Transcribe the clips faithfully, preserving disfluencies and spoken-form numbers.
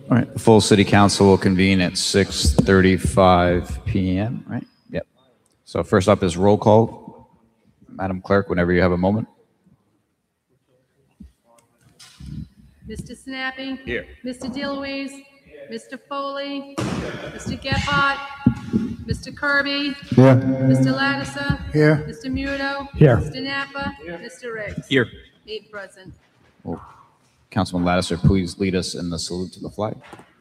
All right, the full city council will convene at six thirty-five p m, right? Yep. So first up is roll call. Madam Clerk, whenever you have a moment. Mister Snappy. Here. Mister DeLuise. Mister Foley. Mister Gephardt. Mister Kirby. Here. Mister Lattiser. Here. Mister Muto. Here. Mister Napa. Mister Riggs. Here. Eight present. Well, Councilman Lattiser, please lead us in the salute to the flag.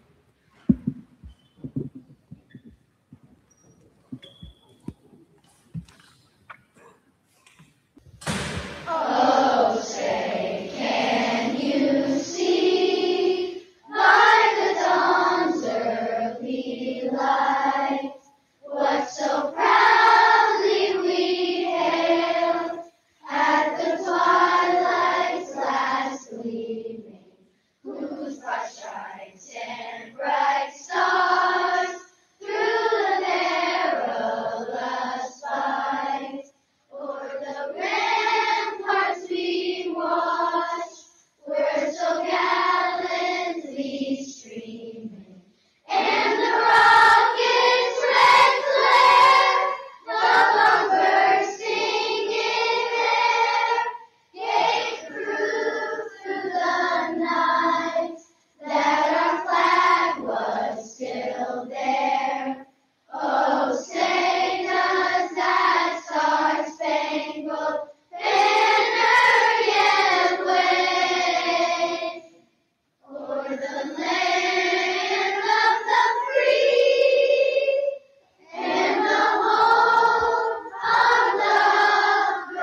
Oh, say, can you see by the dawn's early light what so proudly we hailed at the twilight's last gleaming, whose bright stripes and bright stars through the perilous fight o'er the ramparts we watched were so gallantly streaming, and the rocket's red glare, the bomb bursting in air, gave proof through the night that our flag was still there. Oh, say does that star-spangled banner yet wave o'er the land of the free and the home of the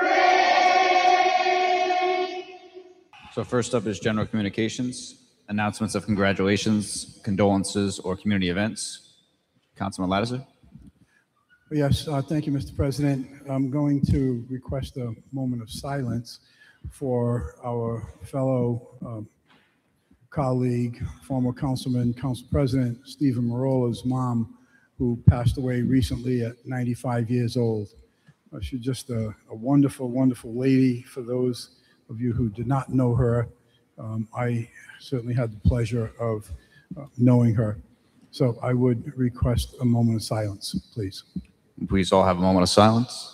brave? So first up is general communications, announcements of congratulations, condolences, or community events. Councilman Lattiser. Yes, uh, thank you, Mister President. I'm going to request a moment of silence for our fellow um, colleague, former Councilman, Council President Stephen Marola's mom, who passed away recently at ninety-five years old. Uh, she's just a, a wonderful, wonderful lady. For those of you who did not know her, um, I certainly had the pleasure of uh, knowing her. So I would request a moment of silence, please. Please all have a moment of silence.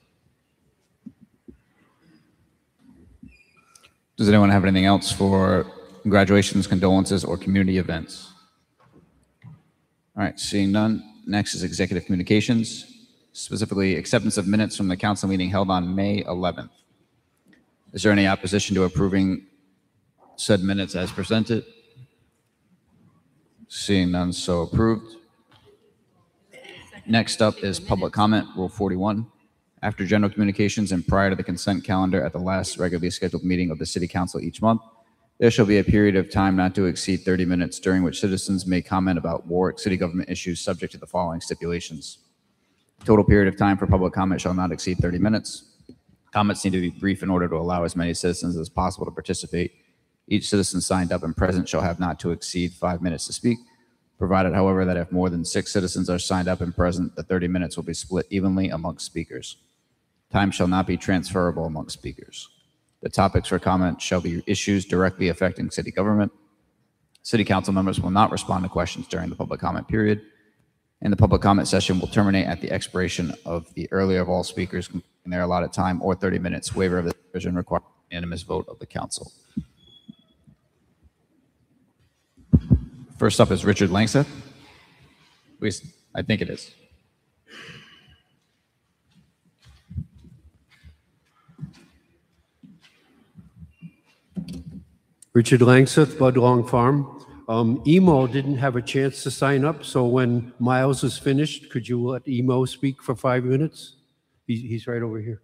Does anyone have anything else for congratulations, condolences, or community events? All right, seeing none. Next is executive communications, specifically acceptance of minutes from the council meeting held on May eleventh. Is there any opposition to approving said minutes as presented? Seeing none, so approved. Next up is public comment, Rule forty-one. After general communications and prior to the consent calendar at the last regularly scheduled meeting of the City Council each month, there shall be a period of time not to exceed thirty minutes during which citizens may comment about Warwick City government issues subject to the following stipulations. Total period of time for public comment shall not exceed thirty minutes. Comments need to be brief in order to allow as many citizens as possible to participate. Each citizen signed up and present shall have not to exceed five minutes to speak. Provided, however, that if more than six citizens are signed up and present, the thirty minutes will be split evenly amongst speakers. Time shall not be transferable amongst speakers. The topics for comment shall be issues directly affecting city government. City council members will not respond to questions during the public comment period, and the public comment session will terminate at the expiration of the earlier of all speakers in their allotted time or thirty minutes. Waiver of the provision requires unanimous vote of the council. First up is Richard Langseth. Please, I think it is. Richard Langseth, Budlong Farm. Um, Emo didn't have a chance to sign up, so when Miles is finished, could you let Emo speak for five minutes? He's, he's right over here.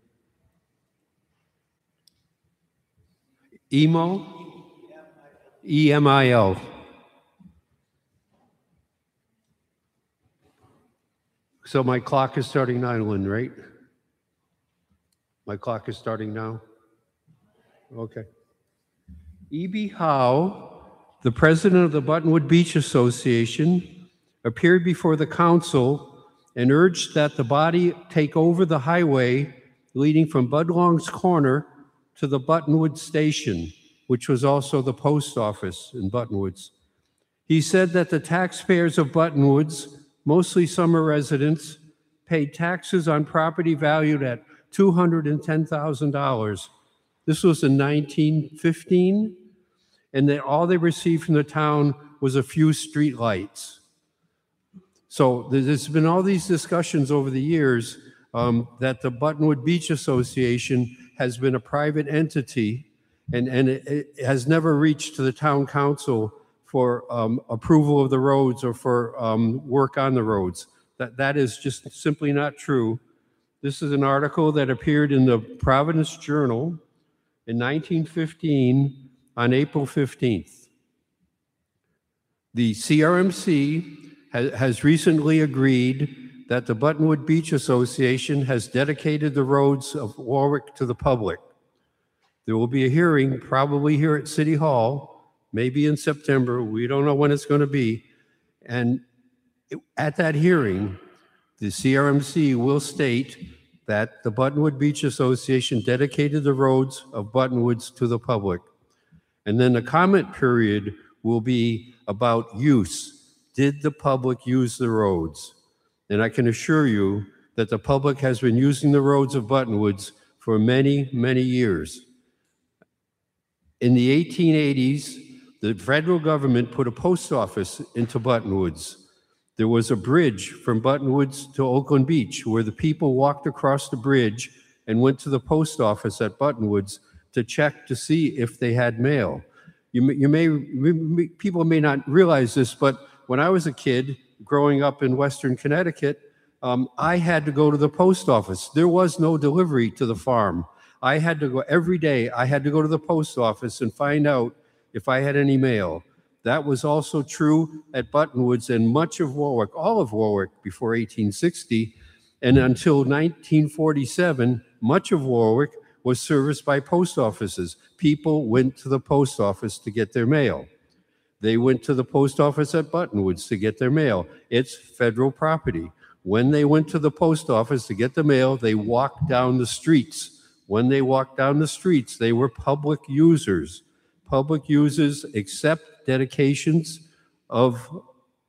Emo? E M I L. So my clock is starting now, Lynn, right? My clock is starting now? Okay. E B Howe, the president of the Buttonwood Beach Association, appeared before the council and urged that the body take over the highway leading from Budlong's Corner to the Buttonwood Station, which was also the post office in Buttonwoods. He said that the taxpayers of Buttonwoods, mostly summer residents, paid taxes on property valued at two hundred ten thousand dollars. This was in nineteen fifteen, and that all they received from the town was a few street lights. So there's been all these discussions over the years um, that the Buttonwood Beach Association has been a private entity, and, and it, it has never reached to the town council for um, approval of the roads or for um, work on the roads. That, that is just simply not true. This is an article that appeared in the Providence Journal in nineteen fifteen on April fifteenth. The C R M C has, has recently agreed that the Buttonwood Beach Association has dedicated the roads of Warwick to the public. There will be a hearing probably here at City Hall, maybe in September. We don't know when it's going to be. And at that hearing, the C R M C will state that the Buttonwood Beach Association dedicated the roads of Buttonwoods to the public. And then the comment period will be about use. Did the public use the roads? And I can assure you that the public has been using the roads of Buttonwoods for many, many years. In the eighteen eighties, the federal government put a post office into Buttonwoods. There was a bridge from Buttonwoods to Oakland Beach where the people walked across the bridge and went to the post office at Buttonwoods to check to see if they had mail. You may, you may, people may not realize this, but when I was a kid growing up in Western Connecticut, um, I had to go to the post office. There was no delivery to the farm. I had to go every day. I had to go to the post office and find out if I had any mail. That was also true at Buttonwoods and much of Warwick, all of Warwick before eighteen sixty. And until nineteen forty-seven, much of Warwick was serviced by post offices. People went to the post office to get their mail. They went to the post office at Buttonwoods to get their mail. It's federal property. When they went to the post office to get the mail, they walked down the streets. When they walked down the streets, they were public users. Public users accept dedications of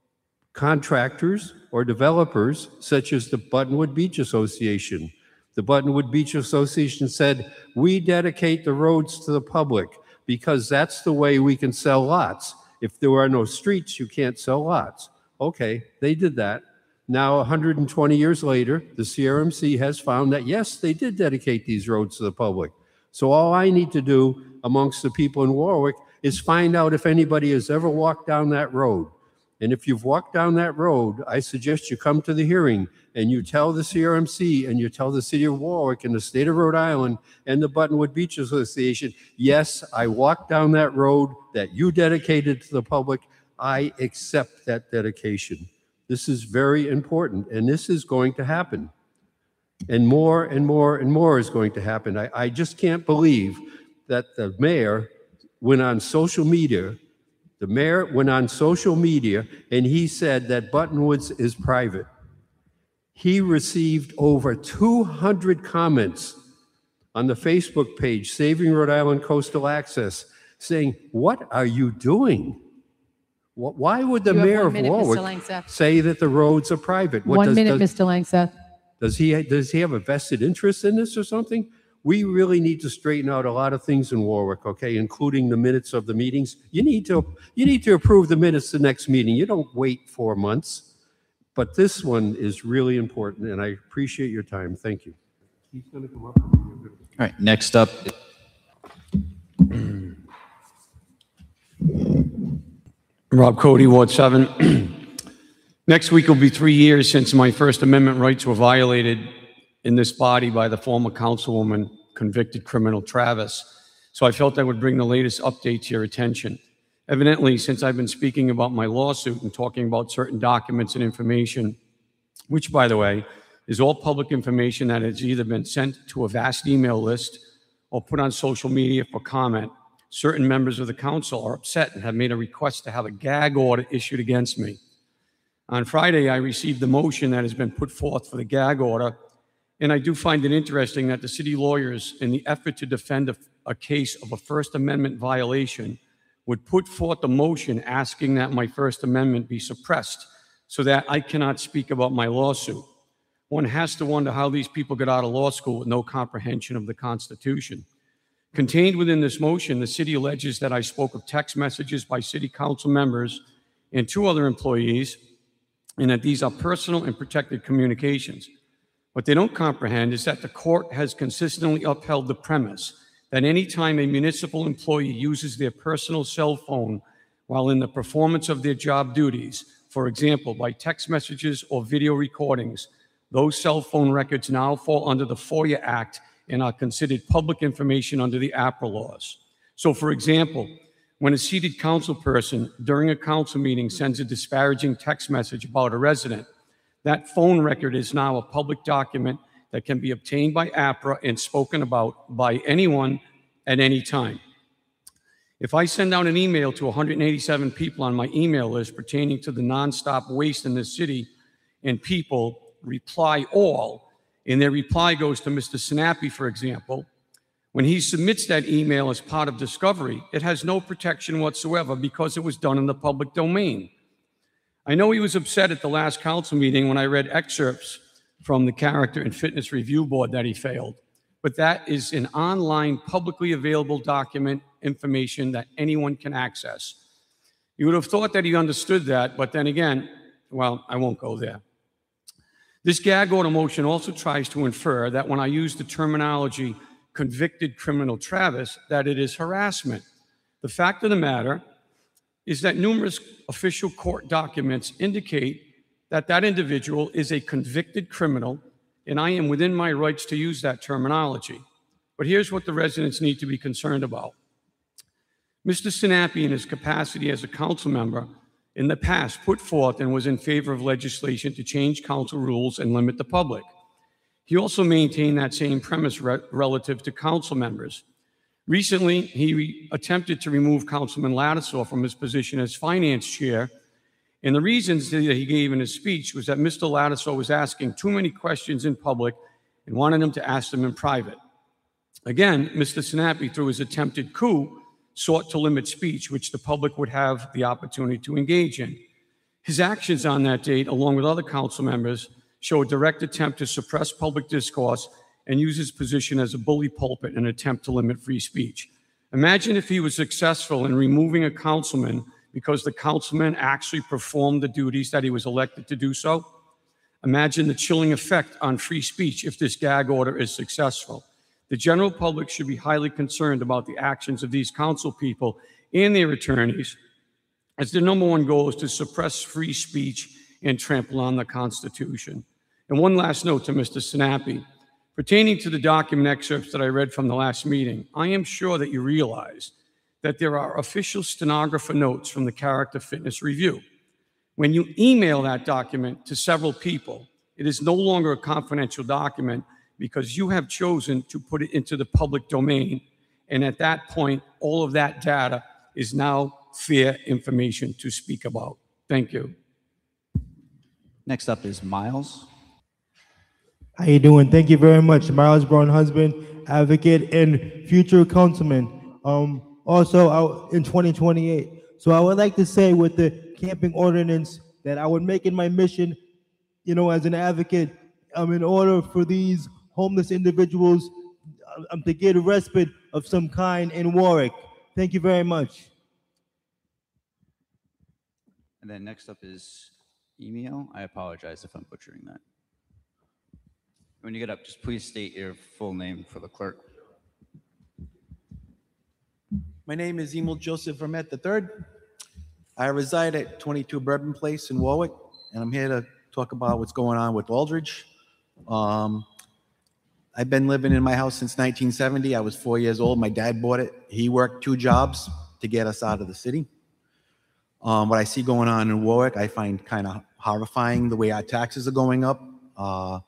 contractors or developers, such as the Buttonwood Beach Association. The Buttonwood Beach Association said, we dedicate the roads to the public because that's the way we can sell lots. If there are no streets, you can't sell lots. Okay, they did that. Now, one hundred twenty years later, the C R M C has found that, yes, they did dedicate these roads to the public. So all I need to do amongst the people in Warwick is find out if anybody has ever walked down that road. And if you've walked down that road, I suggest you come to the hearing and you tell the C R M C and you tell the city of Warwick and the state of Rhode Island and the Buttonwood Beach Association, yes, I walked down that road that you dedicated to the public. I accept that dedication. This is very important, and this is going to happen. And more and more and more is going to happen. I, I just can't believe that the mayor went on social media, the mayor went on social media, and he said that Buttonwoods is private. He received over two hundred comments on the Facebook page, Saving Rhode Island Coastal Access, saying, what are you doing? Why would the You have mayor one of minute, Mister Warwick Langseth. say that the roads are private? What One does- minute, does- Mister Langseth. Does he, does he have a vested interest in this or something? We really need to straighten out a lot of things in Warwick, okay, including the minutes of the meetings. You need to, you need to approve the minutes the next meeting. You don't wait four months. But this one is really important, and I appreciate your time. Thank you. He's going to come up. All right, next up, Rob Cody, Ward seven. Next week will be three years since my First Amendment rights were violated in this body by the former councilwoman, convicted criminal Travis. So I felt I would bring the latest update to your attention. Evidently, since I've been speaking about my lawsuit and talking about certain documents and information, which, by the way, is all public information that has either been sent to a vast email list or put on social media for comment, certain members of the council are upset and have made a request to have a gag order issued against me. On Friday, I received the motion that has been put forth for the gag order, and I do find it interesting that the city lawyers, in the effort to defend a, a case of a First Amendment violation, would put forth a motion asking that my First Amendment be suppressed so that I cannot speak about my lawsuit. One has to wonder how these people get out of law school with no comprehension of the Constitution. Contained within this motion, the city alleges that I spoke of text messages by city council members and two other employees, and that these are personal and protected communications. What they don't comprehend is that the court has consistently upheld the premise that any time a municipal employee uses their personal cell phone while in the performance of their job duties, for example, by text messages or video recordings, those cell phone records now fall under the FOIA Act and are considered public information under the APRA laws. So, for example, when a seated council person during a council meeting sends a disparaging text message about a resident, that phone record is now a public document that can be obtained by APRA and spoken about by anyone at any time. If I send out an email to one hundred eighty-seven people on my email list pertaining to the nonstop waste in this city, and people reply all, and their reply goes to Mister Sinapi, for example, when he submits that email as part of discovery, it has no protection whatsoever because it was done in the public domain. I know he was upset at the last council meeting when I read excerpts from the Character and Fitness Review Board that he failed, but that is an online, publicly available document information that anyone can access. You would have thought that he understood that, but then again, well, I won't go there. This gag order motion also tries to infer that when I use the terminology convicted criminal Travis, that it is harassment. The fact of the matter is that numerous official court documents indicate that that individual is a convicted criminal, and I am within my rights to use that terminology. But here's what the residents need to be concerned about. Mister Sinapi, in his capacity as a council member, in the past put forth and was in favor of legislation to change council rules and limit the public. He also maintained that same premise re- relative to council members. Recently, he re- attempted to remove Councilman Lattisaw from his position as finance chair, and the reasons that he gave in his speech was that Mister Lattisaw was asking too many questions in public and wanted him to ask them in private. Again, Mister Sinapi, through his attempted coup, sought to limit speech, which the public would have the opportunity to engage in. His actions on that date, along with other council members, show a direct attempt to suppress public discourse and use his position as a bully pulpit in an attempt to limit free speech. Imagine if he was successful in removing a councilman because the councilman actually performed the duties that he was elected to do so. Imagine the chilling effect on free speech if this gag order is successful. The general public should be highly concerned about the actions of these council people and their attorneys, as their number one goal is to suppress free speech and trample on the Constitution. And one last note to Mister Sinapi. Pertaining to the document excerpts that I read from the last meeting, I am sure that you realize that there are official stenographer notes from the Character Fitness Review. When you email that document to several people, it is no longer a confidential document because you have chosen to put it into the public domain. And at that point, all of that data is now fair information to speak about. Thank you. Next up is Miles. How you doing? Thank you very much. Miles Brown, husband, advocate, and future councilman. Um, also out in twenty twenty-eight. So I would like to say with the camping ordinance that I would make it my mission, you know, as an advocate, um, in order for these homeless individuals um, to get a respite of some kind in Warwick. Thank you very much. And then next up is email. I apologize if I'm butchering that. When you get up, just please state your full name for the clerk. My name is Emil Joseph Vermette the third. I reside at twenty-two Bourbon Place in Warwick, and I'm here to talk about what's going on with Aldridge. Um, I've been living in my house since nineteen seventy. I was four years old. My dad bought it. He worked two jobs to get us out of the city. Um, what I see going on in Warwick, I find kind of horrifying, the way our taxes are going up. Uh,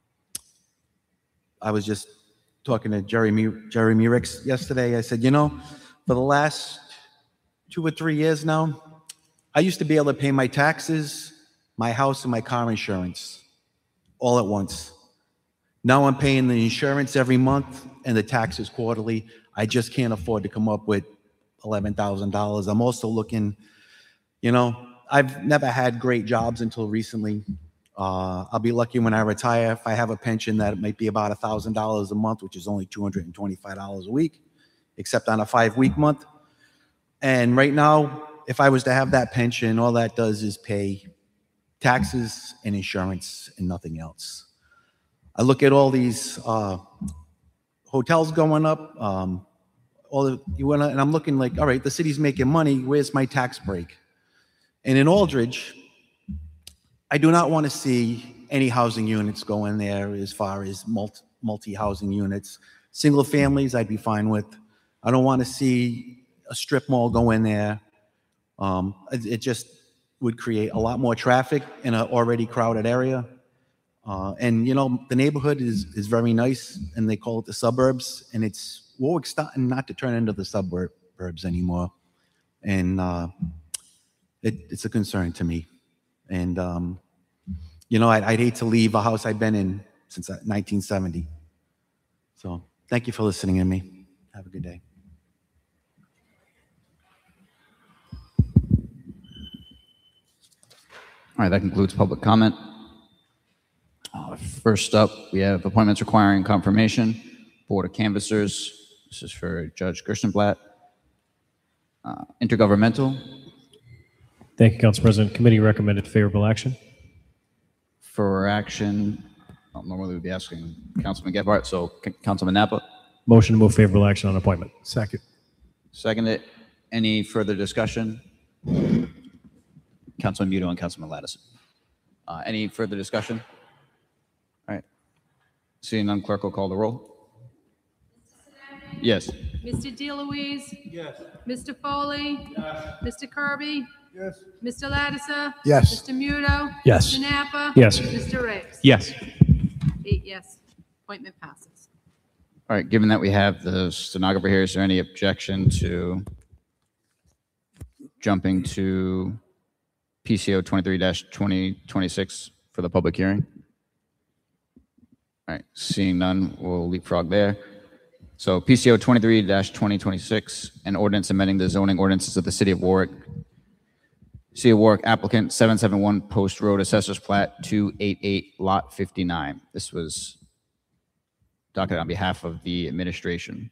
I was just talking to Jerry, Jerry Murix yesterday. I said, you know, for the last two or three years now, I used to be able to pay my taxes, my house, and my car insurance all at once. Now I'm paying the insurance every month and the taxes quarterly. I just can't afford to come up with eleven thousand dollars. I'm also looking, you know, I've never had great jobs until recently. Uh, I'll be lucky when I retire if I have a pension that it might be about one thousand dollars a month, which is only two hundred twenty-five dollars a week, except on a five-week month. And right now, if I was to have that pension, all that does is pay taxes and insurance and nothing else. I look at all these uh, hotels going up, um, all the, you wanna, and I'm looking like, all right, the city's making money. Where's my tax break? And in Aldridge, I do not want to see any housing units go in there as far as multi, multi-housing units. Single families, I'd be fine with. I don't want to see a strip mall go in there. Um, it, it just would create a lot more traffic in an already crowded area. Uh, and, you know, the neighborhood is, is very nice, and they call it the suburbs, and it's Warwick's starting not to turn into the suburbs anymore. And uh, it, it's a concern to me. And, um, you know, I'd, I'd hate to leave a house I've been in since nineteen seventy. So thank you for listening to me. Have a good day. All right, that concludes public comment. Uh, First up, we have appointments requiring confirmation. Board of Canvassers. This is for Judge Gerstenblatt. Uh, Intergovernmental. Thank you, Council President. Committee recommended favorable action. For action, well, normally we'd be asking Councilman Gephardt, so C- Councilman Napa. Motion to move favorable action on appointment. Second. Seconded. Any further discussion? Councilman Muto and Councilman Lattiser. Uh, any further discussion? All right. Seeing none, clerk will call the roll. Yes. Mister DeLuise? Yes. Mister Foley? Yes. Mister Kirby? Yes. Mister Lattiser? Yes. Mister Muto? Yes. Mister Napa? Yes. Mister Ricks? Yes. Eight yes. Appointment passes. All right, given that we have the stenographer here, is there any objection to jumping to P C O twenty-three dash twenty twenty-six for the public hearing? All right, seeing none, we'll leapfrog there. So P C O twenty-three dash twenty twenty-six, an ordinance amending the zoning ordinances of the City of Warwick. City of Warwick applicant seven seventy-one Post Road Assessors Plat two eighty-eight Lot fifty-nine. This was docketed on behalf of the administration.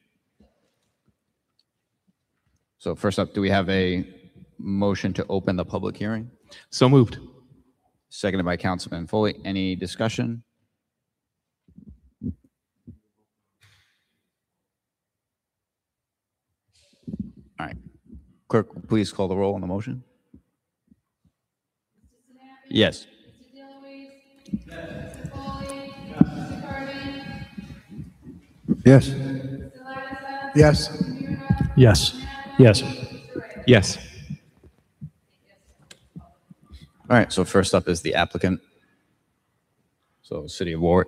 So first up, do we have a motion to open the public hearing? So moved. Seconded by Councilman Foley. Any discussion? All right. Clerk, please call the roll on the motion. Yes. Mister DeLuise? Yes. Mister Foley? Mister Kirby? Yes. Mister Lattiser? Yes. Mister Muto? Yes. Yes. Mister Ricks? Yes. All right. So first up is the applicant. So City of Warwick.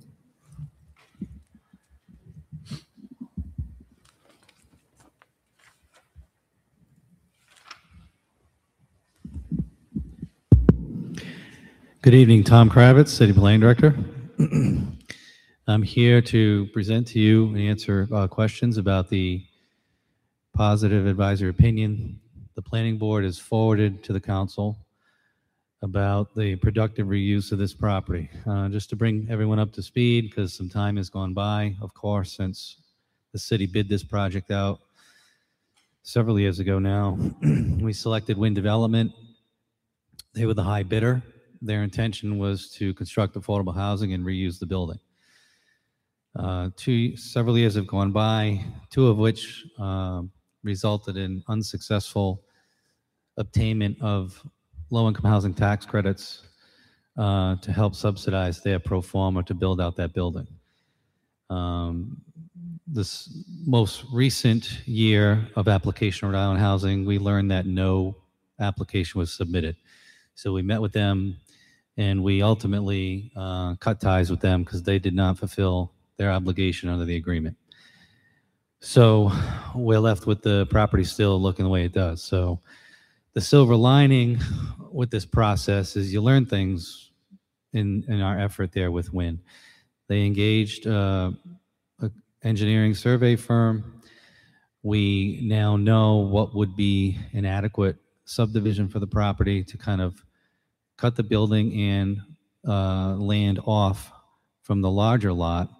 Good evening, Tom Kravitz, City Planning Director. I'm here to present to you and answer uh, questions about the positive advisory opinion the Planning Board has forwarded to the Council about the productive reuse of this property. Uh, just to bring everyone up to speed, because some time has gone by, of course, since the city bid this project out several years ago now. We selected Wind Development. They were the high bidder. Their intention was to construct affordable housing and reuse the building. Uh, two, several years have gone by, two of which uh, resulted in unsuccessful obtainment of low-income housing tax credits uh, to help subsidize their pro forma to build out that building. Um, this most recent year of application of Rhode Island Housing, we learned that no application was submitted. So we met with them, and we ultimately uh, cut ties with them because they did not fulfill their obligation under the agreement. So we're left with the property still looking the way it does. So the silver lining with this process is you learn things in, in our effort there with Wynn. They engaged uh, an engineering survey firm We now know what would be an adequate subdivision for the property to kind of cut the building and uh, land off from the larger lot,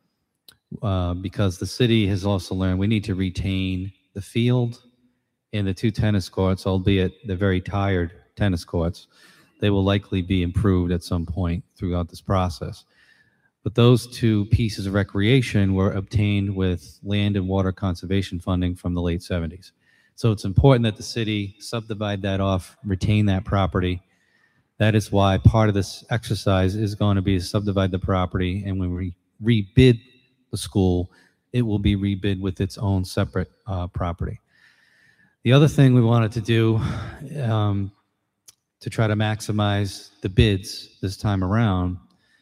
uh, because the city has also learned we need to retain the field and the two tennis courts, albeit they're very tired tennis courts. They will likely be improved at some point throughout this process. But those two pieces of recreation were obtained with land and water conservation funding from the late seventies. So it's important that the city subdivide that off, retain that property. That is why part of this exercise is going to be to subdivide the property, and when we rebid the school, it will be rebid with its own separate uh, property. The other thing we wanted to do um, to try to maximize the bids this time around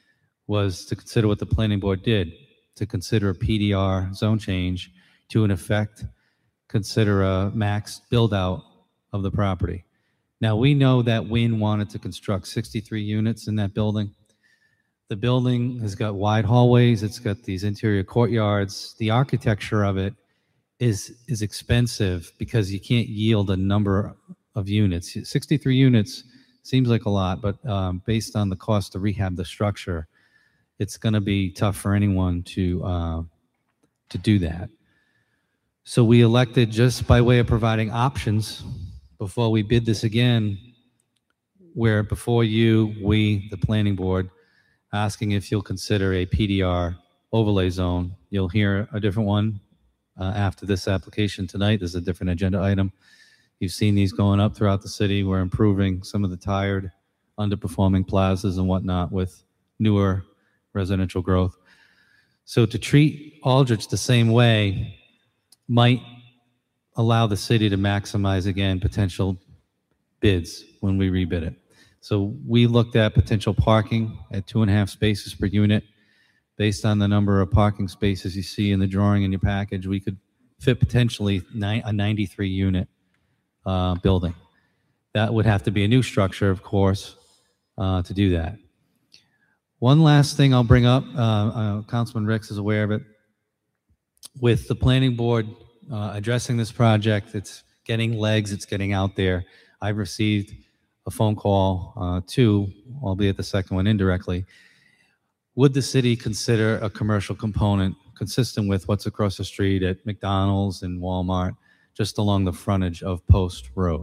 was to consider what the planning board did, to consider a P D R zone change to, in effect, consider a max build-out of the property. Now, we know that Wynn wanted to construct sixty-three units in that building. The building has got wide hallways. It's got these interior courtyards. The architecture of it is, is expensive because you can't yield a number of units. sixty-three units seems like a lot, but um, based on the cost to rehab the structure, it's going to be tough for anyone to uh, to do that. So we elected, just by way of providing options, before we bid this again, where before you, we, the planning board, asking if you'll consider a P D R overlay zone. You'll hear a different one uh, after this application tonight. There's a different agenda item. You've seen these going up throughout the city. We're improving some of the tired, underperforming plazas and whatnot with newer residential growth. So to treat Aldrich the same way might allow the city to maximize, again, potential bids when we rebid it. So we looked at potential parking at two and a half spaces per unit. Based on the number of parking spaces you see in the drawing in your package, we could fit potentially ni- a ninety-three unit uh, building. That would have to be a new structure, of course, uh, to do that. One last thing I'll bring up, uh, uh, Councilman Ricks is aware of it. With the planning board uh, addressing this project, it's getting legs, it's getting out there. I've received a phone call, uh, too, albeit the second one indirectly. Would the city consider a commercial component consistent with what's across the street at McDonald's and Walmart, just along the frontage of Post Road?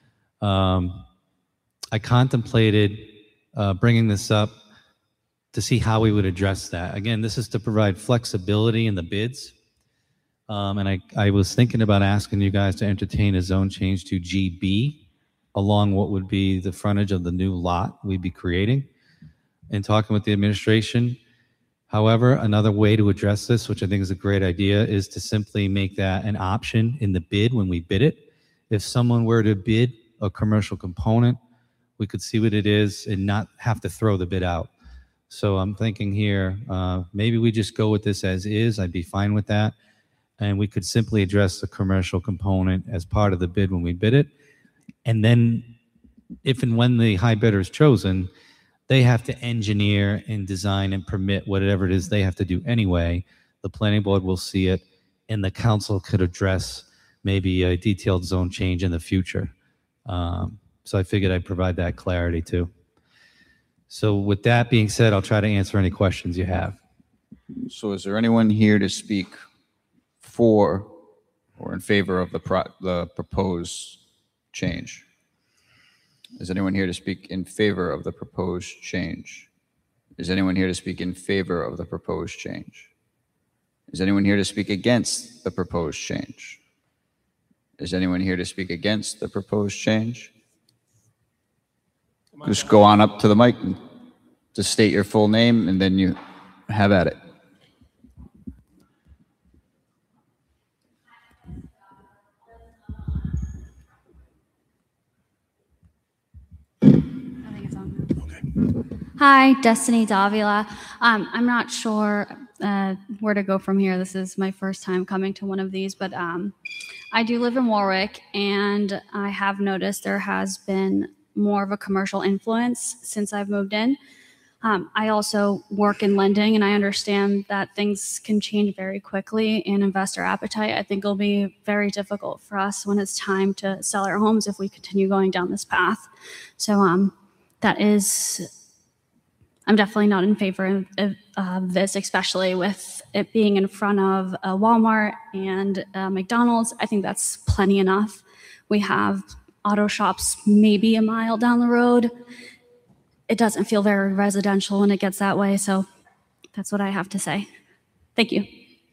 Um, I contemplated uh, bringing this up to see how we would address that. Again, this is to provide flexibility in the bids. Um, and I, I was thinking about asking you guys to entertain a zone change to G B along what would be the frontage of the new lot we'd be creating, and talking with the administration. However, another way to address this, which I think is a great idea, is to simply make that an option in the bid when we bid it. If someone were to bid a commercial component, we could see what it is and not have to throw the bid out. So I'm thinking here, uh, maybe we just go with this as is. I'd be fine with that. And we could simply address the commercial component as part of the bid when we bid it. And then if and when the high bidder is chosen, they have to engineer and design and permit whatever it is they have to do anyway. The planning board will see it, and the council could address maybe a detailed zone change in the future. Um, so I figured I'd provide that clarity too. So with that being said, I'll try to answer any questions you have. So is there anyone here to speak for or in favor of the pro the proposed change? Is anyone here to speak in favor of the proposed change? Is anyone here to speak in favor of the proposed change? Is anyone here to speak against the proposed change? Is anyone here to speak against the proposed change? Just go on up to the mic and just state your full name, and then you have at it. Hi, Destiny Davila. Um, I'm not sure uh, where to go from here. This is my first time coming to one of these, but um, I do live in Warwick, and I have noticed there has been more of a commercial influence since I've moved in. Um, I also work in lending, and I understand that things can change very quickly and investor appetite. I think it'll be very difficult for us when it's time to sell our homes if we continue going down this path. So um, that is, I'm definitely not in favor of, of uh, this, especially with it being in front of a Walmart and a McDonald's. I think that's plenty enough. We have auto shops maybe a mile down the road. It doesn't feel very residential when it gets that way, so that's what I have to say. Thank you.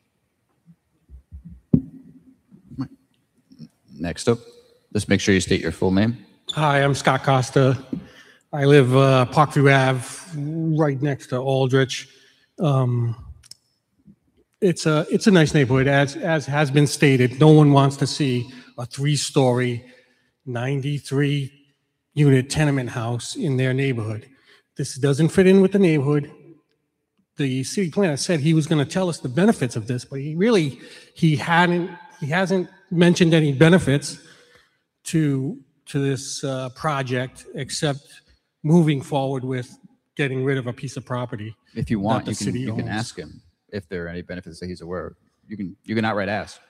Next up, just make sure you state your full name. Hi, I'm Scott Costa. I live uh, Parkview Ave, right next to Aldrich. Um, it's a it's a nice neighborhood, as as has been stated. No one wants to see a three-story, ninety-three unit tenement house in their neighborhood. This doesn't fit in with the neighborhood. The city planner said he was going to tell us the benefits of this, but he really he hadn't he hasn't mentioned any benefits to to this uh, project except moving forward with getting rid of a piece of property. If you want, that you the can, city you can owns. ask him if there are any benefits that he's aware of. You can, you can outright ask.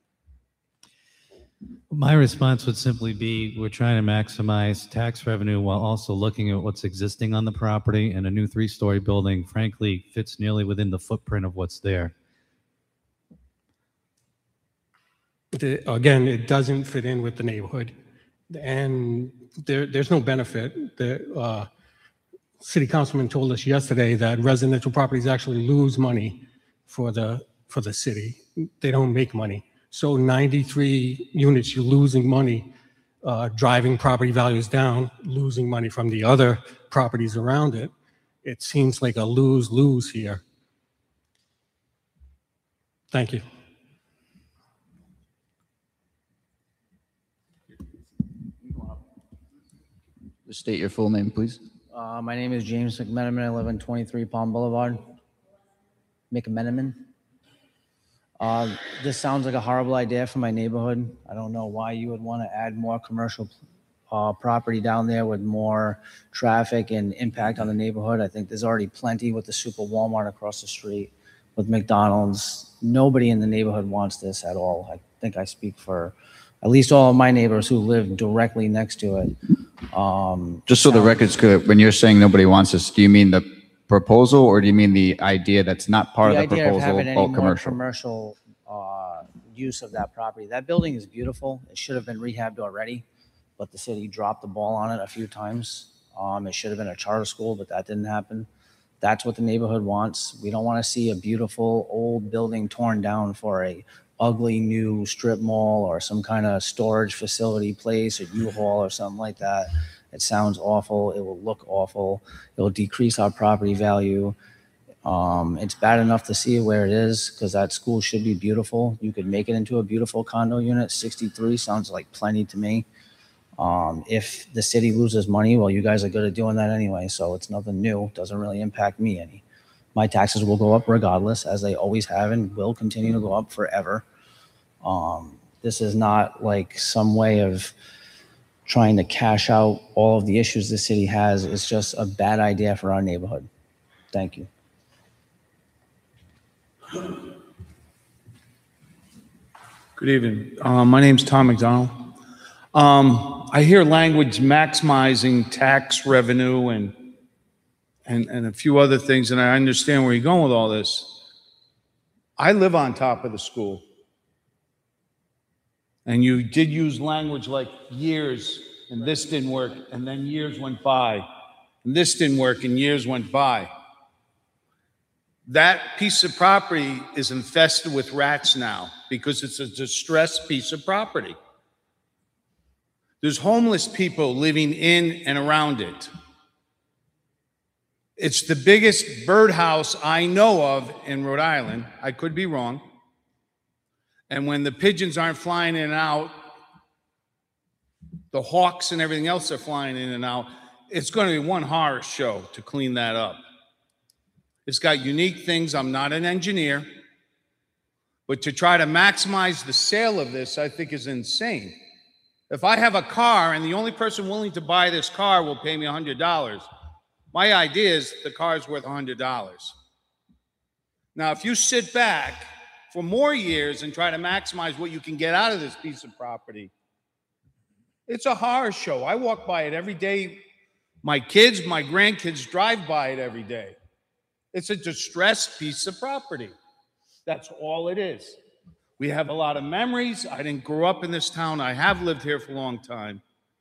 My response would simply be, we're trying to maximize tax revenue while also looking at what's existing on the property, and a new three-story building, frankly, fits nearly within the footprint of what's there. The- Again, it doesn't fit in with the neighborhood, and there, there's no benefit. The uh, city councilman told us yesterday that residential properties actually lose money for the for the city. They don't make money. So ninety-three units, you're losing money, uh, driving property values down, losing money from the other properties around it. It seems like a lose-lose here. Thank you. Just state your full name, please. Uh, my name is James McMenamin. I live on twenty-three Palm Boulevard. McMenamin. Uh, this sounds like a horrible idea for my neighborhood. I don't know why you would want to add more commercial uh, property down there with more traffic and impact on the neighborhood. I think there's already plenty with the Super Walmart across the street, with McDonald's. Nobody in the neighborhood wants this at all. I think I speak for at least all of my neighbors who live directly next to it. Um, Just so the record's clear, when you're saying nobody wants this, do you mean the proposal, or do you mean the idea that's not part the of the idea of proposal, having any all more commercial? commercial uh, use of that property. That building is beautiful. It should have been rehabbed already, but the city dropped the ball on it a few times. Um, it should have been a charter school, but that didn't happen. That's what the neighborhood wants. We don't want to see a beautiful old building torn down for a ugly new strip mall or some kind of storage facility place or U-Haul or something like that. It sounds awful. It will look awful. It will decrease our property value. Um, it's bad enough to see where it is because that school should be beautiful. You could make it into a beautiful condo unit. sixty-three sounds like plenty to me. Um, if the city loses money, well, you guys are good at doing that anyway, so it's nothing new. Doesn't really impact me any. My taxes will go up regardless, as they always have and will continue to go up forever. Um, this is not like some way of trying to cash out all of the issues the city has. It's just a bad idea for our neighborhood. Thank you. Good evening. Uh, my name's Tom McDonald. Um, I hear language maximizing tax revenue and, and, and a few other things, and I understand where you're going with all this. I live on top of the school. And you did use language like years, and this didn't work, and then years went by, and this didn't work, and years went by. That piece of property is infested with rats now because it's a distressed piece of property. There's homeless people living in and around it. It's the biggest birdhouse I know of in Rhode Island. I could be wrong. And when the pigeons aren't flying in and out, the hawks and everything else are flying in and out. It's going to be one horror show to clean that up. It's got unique things. I'm not an engineer. But to try to maximize the sale of this, I think is insane. If I have a car and the only person willing to buy this car will pay me one hundred dollars, My idea is the car's worth one hundred dollars. Now, if you sit back for more years and try to maximize what you can get out of this piece of property, it's a horror show. I walk by it every day. My kids, my grandkids drive by it every day. It's a distressed piece of property. That's all it is. We have a lot of memories. I didn't grow up in this town. I have lived here for a long time.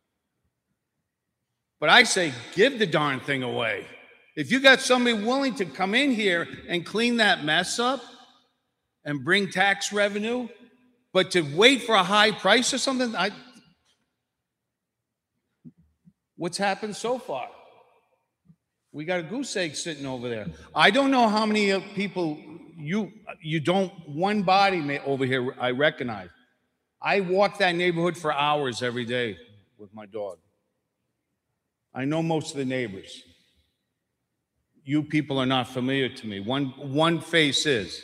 But I say, give the darn thing away. If you got somebody willing to come in here and clean that mess up and bring tax revenue, but to wait for a high price or something, I, what's happened so far? We got a goose egg sitting over there. I don't know how many uh, people you you don't, one body may, over here I recognize. I walk that neighborhood for hours every day with my dog. I know most of the neighbors. You people are not familiar to me. One, one face is.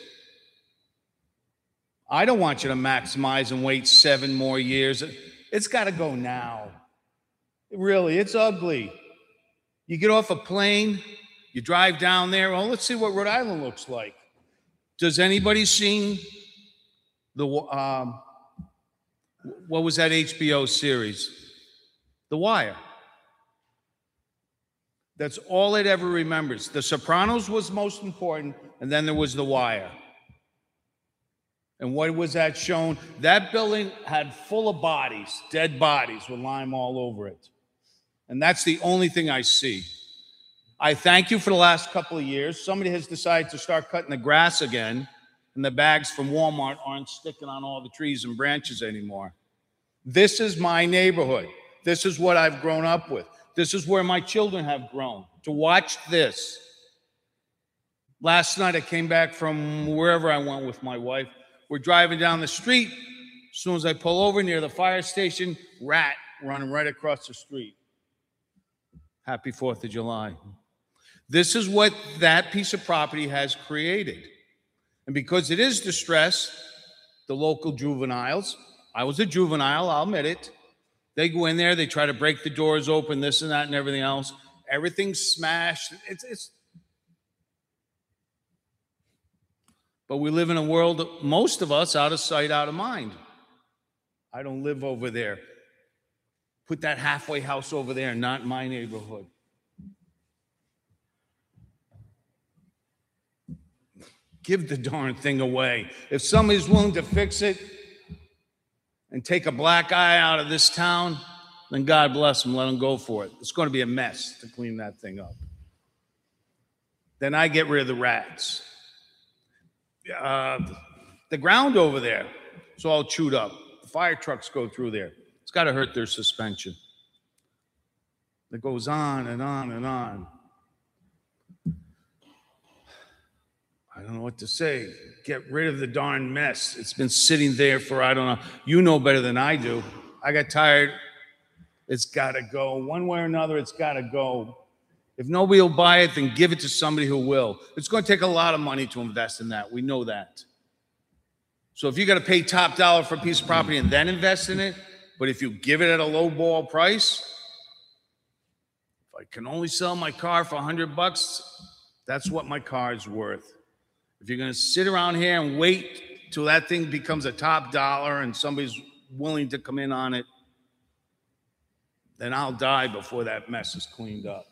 I don't want you to maximize and wait seven more years. It's got to go now. Really, it's ugly. You get off a plane, you drive down there. Well, let's see what Rhode Island looks like. Does anybody seen the, um, what was that H B O series? The Wire. That's all it ever remembers. The Sopranos was most important, and then there was The Wire. And what was that shown? That building had full of bodies, dead bodies with lime all over it. And that's the only thing I see. I thank you for the last couple of years. Somebody has decided to start cutting the grass again, and the bags from Walmart aren't sticking on all the trees and branches anymore. This is my neighborhood. This is what I've grown up with. This is where my children have grown, to watch this. Last night I came back from wherever I went with my wife. We're driving down the street. As soon as I pull over near the fire station, rat running right across the street. Happy fourth of July. This is what that piece of property has created. And because it is distressed, the local juveniles, I was a juvenile, I'll admit it, they go in there, they try to break the doors open, this and that and everything else. Everything's smashed. It's, it's. But we live in a world, most of us, out of sight, out of mind. I don't live over there. Put that halfway house over there, not in my neighborhood. Give the darn thing away. If somebody's willing to fix it and take a black eye out of this town, then God bless them, let them go for it. It's going to be a mess to clean that thing up. Then I get rid of the rats. Uh, the ground over there is all chewed up. The fire trucks go through there. It's got to hurt their suspension. It goes on and on and on. I don't know what to say. Get rid of the darn mess. It's been sitting there for, I don't know. You know better than I do. I got tired. It's got to go. One way or another, it's got to go. If nobody will buy it, then give it to somebody who will. It's going to take a lot of money to invest in that. We know that. So if you got to pay top dollar for a piece of property and then invest in it, but if you give it at a low ball price, if I can only sell my car for a hundred bucks, that's what my car is worth. If you're going to sit around here and wait till that thing becomes a top dollar and somebody's willing to come in on it, then I'll die before that mess is cleaned up.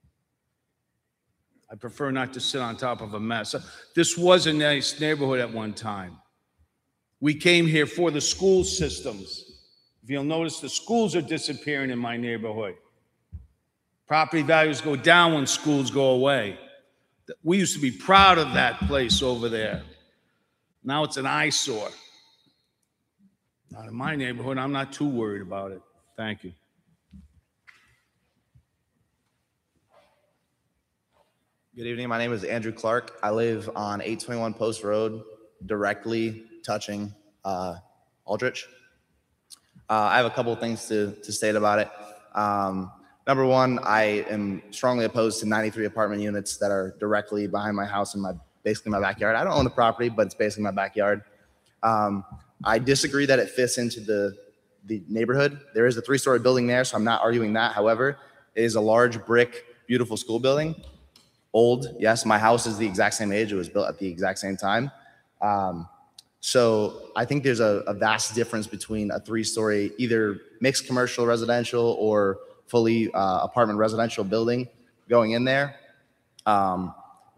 I prefer not to sit on top of a mess. This was a nice neighborhood at one time. We came here for the school systems. If you'll notice, the schools are disappearing in my neighborhood. Property values go down when schools go away. We used to be proud of that place over there. Now it's an eyesore. Not in my neighborhood. I'm not too worried about it. Thank you. Good evening. My name is Andrew Clark. I live on eight twenty-one Post Road, directly touching uh, Aldrich. Uh, I have a couple of things to, to state about it. Um, number one, I am strongly opposed to ninety-three apartment units that are directly behind my house in my basically my backyard. I don't own the property, but it's basically my backyard. Um, I disagree that it fits into the, the neighborhood. There is a three-story building there, so I'm not arguing that. However, it is a large brick beautiful school building. Old, yes, my house is the exact same age. It was built at the exact same time. Um, so I think there's a, a vast difference between a three-story, either mixed commercial residential or fully uh, apartment residential building going in there. Um,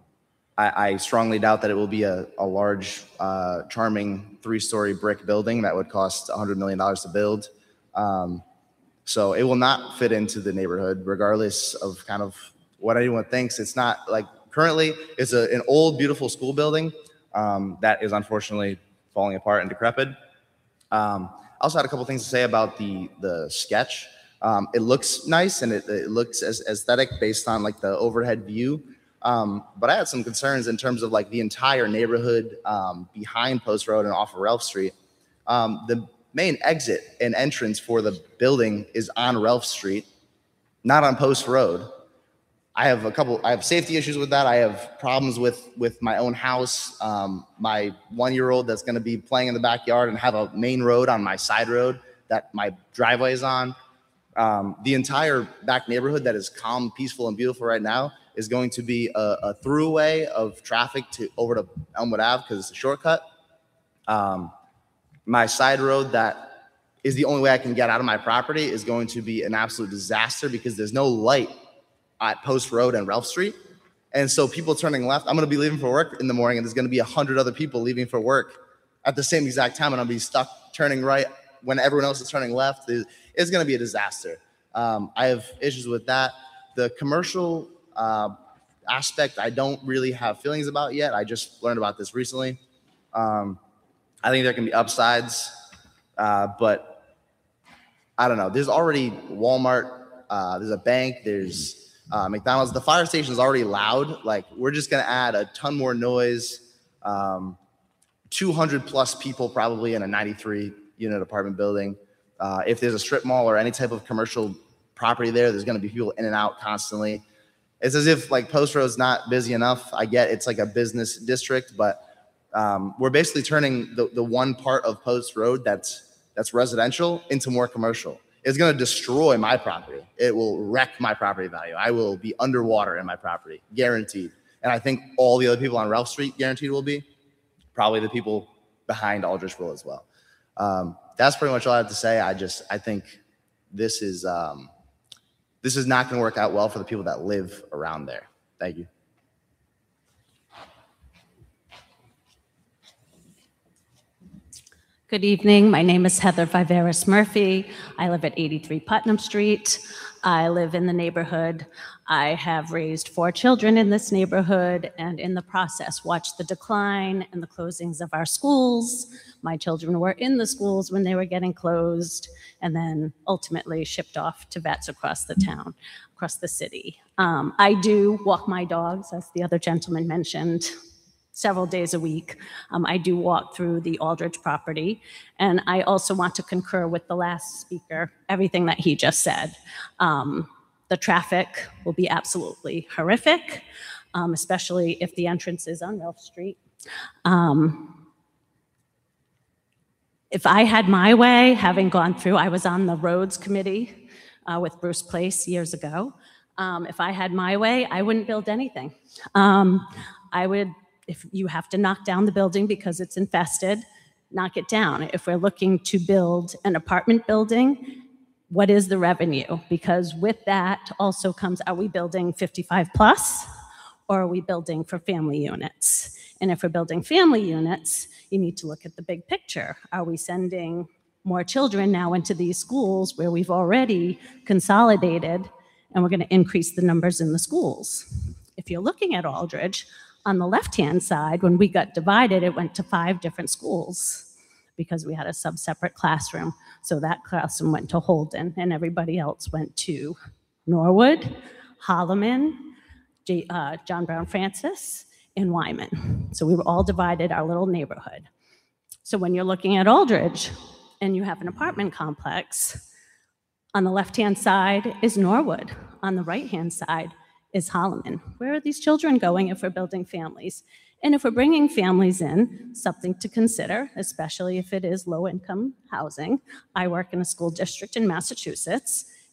I, I strongly doubt that it will be a, a large, uh, charming three-story brick building that would cost one hundred million dollars to build. Um, so it will not fit into the neighborhood, regardless of kind of what anyone thinks. It's not like currently it's a, an old, beautiful school building um, that is unfortunately falling apart and decrepit. Um, I also had a couple things to say about the the sketch. Um, it looks nice and it, it looks as aesthetic based on like the overhead view. Um, but I had some concerns in terms of like the entire neighborhood um, behind Post Road and off of Ralph Street. Um, the main exit and entrance for the building is on Ralph Street, not on Post Road. I have a couple, I have safety issues with that. I have problems with, with my own house. Um, my one-year-old that's gonna be playing in the backyard and have a main road on my side road that my driveway is on. Um, the entire back neighborhood that is calm, peaceful, and beautiful right now is going to be a, a throughway of traffic to over to Elmwood Ave because it's a shortcut. Um, my side road that is the only way I can get out of my property is going to be an absolute disaster because there's no light at Post Road and Ralph Street. And so people turning left, I'm gonna be leaving for work in the morning and there's gonna be a hundred other people leaving for work at the same exact time and I'll be stuck turning right when everyone else is turning left. It's gonna be a disaster. Um, I have issues with that. The commercial uh, aspect, I don't really have feelings about yet. I just learned about this recently. Um, I think there can be upsides, uh, but I don't know. There's already Walmart, uh, there's a bank, there's Uh, McDonald's. The fire station is already loud. Like, we're just going to add a ton more noise. Um, two hundred plus people probably in a ninety-three unit apartment building. Uh, if there's a strip mall or any type of commercial property there, there's going to be people in and out constantly. It's as if like Post Road's not busy enough. I get it's like a business district, but um, we're basically turning the, the one part of Post Road that's that's residential into more commercial. It's going to destroy my property. It will wreck my property value. I will be underwater in my property, guaranteed. And I think all the other people on Ralph Street guaranteed will be. Probably the people behind Aldrich will as well. Um, that's pretty much all I have to say. I just, I think this is, um, this is not going to work out well for the people that live around there. Thank you. Good evening. My name is Heather Viveris Murphy. I live at eighty-three Putnam Street. I live in the neighborhood. I have raised four children in this neighborhood and in the process watched the decline and the closings of our schools. My children were in the schools when they were getting closed and then ultimately shipped off to vets across the town, across the city. Um, I do walk my dogs, as the other gentleman mentioned, several days a week. Um, I do walk through the Aldrich property, and I also want to concur with the last speaker, everything that he just said. Um, the traffic will be absolutely horrific, um, especially if the entrance is on Ralph Street. Um, if I had my way, having gone through, I was on the roads committee uh, with Bruce Place years ago. Um, if I had my way, I wouldn't build anything. Um, I would If you have to knock down the building because it's infested, knock it down. If we're looking to build an apartment building, what is the revenue? Because with that also comes, are we building fifty-five plus or are we building for family units? And if we're building family units, you need to look at the big picture. Are we sending more children now into these schools where we've already consolidated and we're going to increase the numbers in the schools? If you're looking at Aldrich, on the left-hand side, when we got divided, it went to five different schools because we had a sub-separate classroom. So that classroom went to Holden, and everybody else went to Norwood, Holloman, J, uh, John Brown Francis, and Wyman. So we were all divided, our little neighborhood. So when you're looking at Aldrich and you have an apartment complex, on the left-hand side is Norwood. On the right-hand side is Holloman. Where are these children going if we're building families? And if we're bringing families in, something to consider, especially if it is low-income housing. I work in a school district in Massachusetts,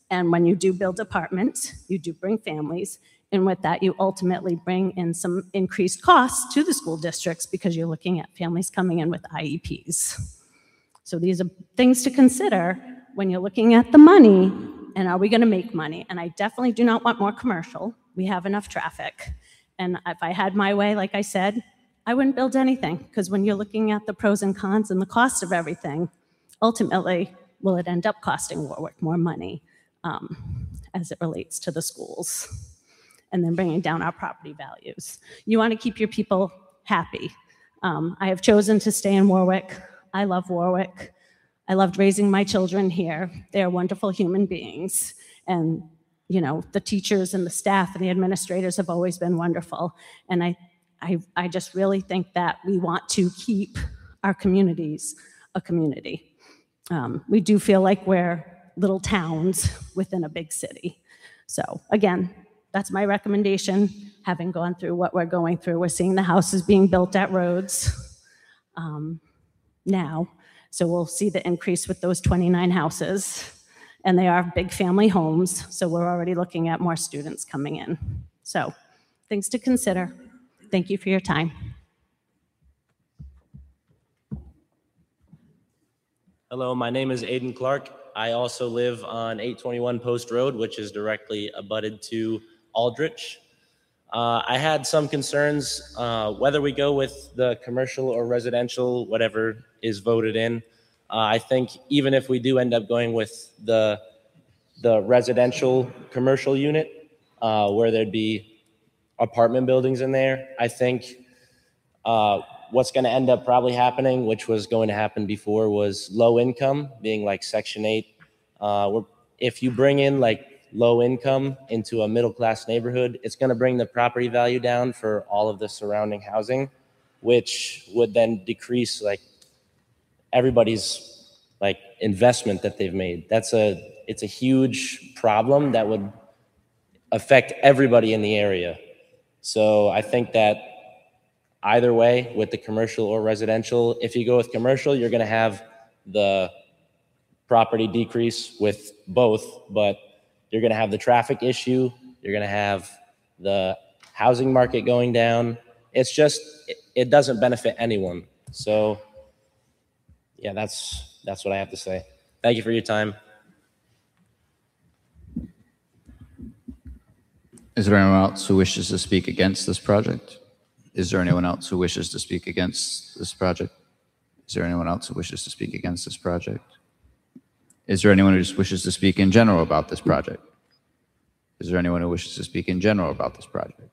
And when you do build apartments, you do bring families. And with that, you ultimately bring in some increased costs to the school districts because you're looking at families coming in with I E Ps. So these are things to consider when you're looking at the money and are we going to make money? And I definitely do not want more commercial. We have enough traffic. And if I had my way, like I said, I wouldn't build anything because when you're looking at the pros and cons and the cost of everything, ultimately, will it end up costing Warwick more money um, as it relates to the schools? And then bringing down our property values. You want to keep your people happy. Um, I have chosen to stay in Warwick. I love Warwick. I loved raising my children here. They're wonderful human beings. And, you know, the teachers and the staff and the administrators have always been wonderful. And I, I, I just really think that we want to keep our communities a community. Um, we do feel like we're little towns within a big city. So again, that's my recommendation, having gone through what we're going through. We're seeing the houses being built at Rhodes um, now. So we'll see the increase with those twenty-nine houses. And they are big family homes. So we're already looking at more students coming in. So things to consider. Thank you for your time. Hello, my name is Aiden Clark. I also live on eight twenty-one Post Road, which is directly abutted to Aldrich. Uh, I had some concerns uh, whether we go with the commercial or residential, whatever is voted in. Uh, I think even if we do end up going with the the residential commercial unit, uh, where there'd be apartment buildings in there, I think uh, what's going to end up probably happening, which was going to happen before, was low income being like Section eight. Uh, we're, if you bring in like low income into a middle class neighborhood, it's going to bring the property value down for all of the surrounding housing, which would then decrease like everybody's like investment that they've made. That's a, it's a huge problem that would affect everybody in the area. So I think that either way, with the commercial or residential, if you go with commercial, you're going to have the property decrease with both, but you're going to have the traffic issue. You're going to have the housing market going down. It's just, it, it doesn't benefit anyone. So yeah, that's, that's what I have to say. Thank you for your time. Is there anyone else who wishes to speak against this project? Is there anyone else who wishes to speak against this project? Is there anyone else who wishes to speak against this project? Is there anyone who just wishes to speak in general about this project? Is there anyone who wishes to speak in general about this project?